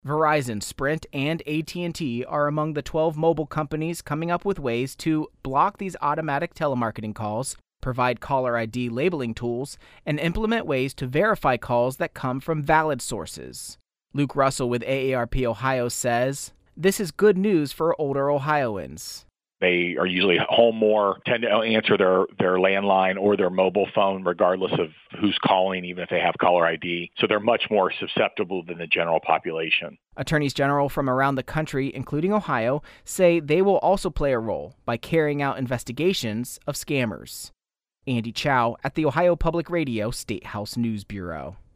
Verizon, Sprint, and AT&T are among the 12 mobile companies coming up with ways to block these automatic telemarketing calls, provide caller ID labeling tools, and implement ways to verify calls that come from valid sources. Luke Russell with AARP Ohio says, "This is good news for older Ohioans." They are usually home more, tend to answer their landline or their mobile phone regardless of who's calling, even if they have caller ID. So they're much more susceptible than the general population. Attorneys general from around the country, including Ohio, say they will also play a role by carrying out investigations of scammers. Andy Chow at the Ohio Public Radio State House News Bureau.